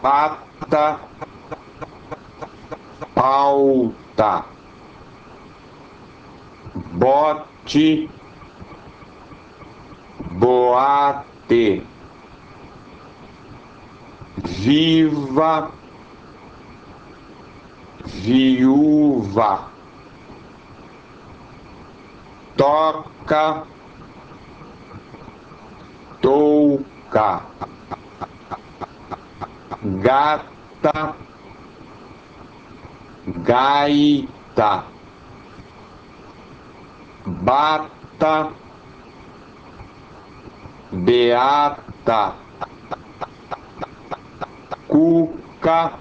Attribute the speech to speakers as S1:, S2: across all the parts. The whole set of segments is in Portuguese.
S1: pata, pauta, bote, boate, viva, viúva, toca, touca, gata, gaita, bata, beata, cuca,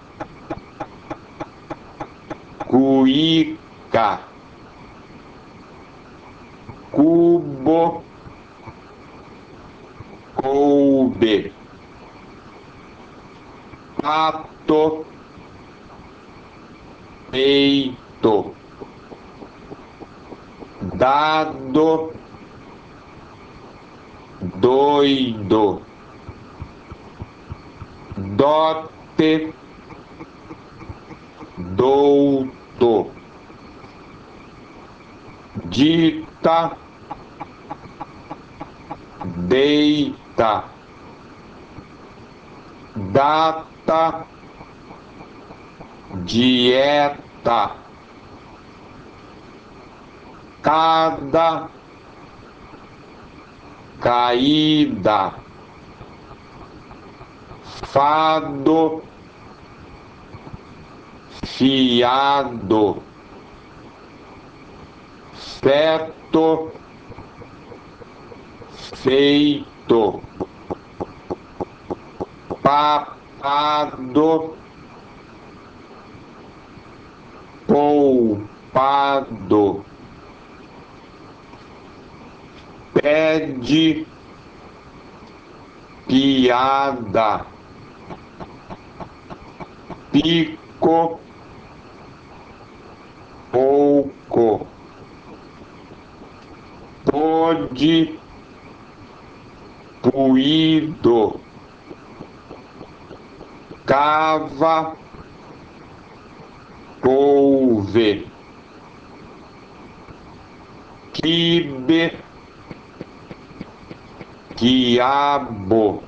S1: cuíca, cubo, coube, pato, peito, dado, doido, dote, douto, dita, deita, data, dieta, cada, caída, fado, fiado, feto, feito, papado, poupado, pede, piada, pico, pouco, pode, puído, cava, couve, quibe, quiabo,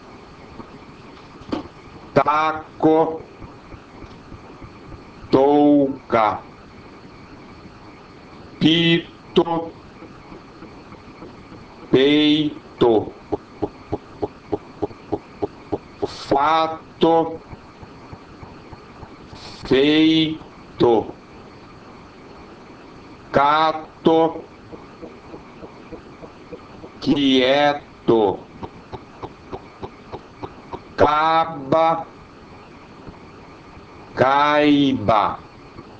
S1: taco, touca, pito, peito, fato, feito, cato, quieto, caba, caiba.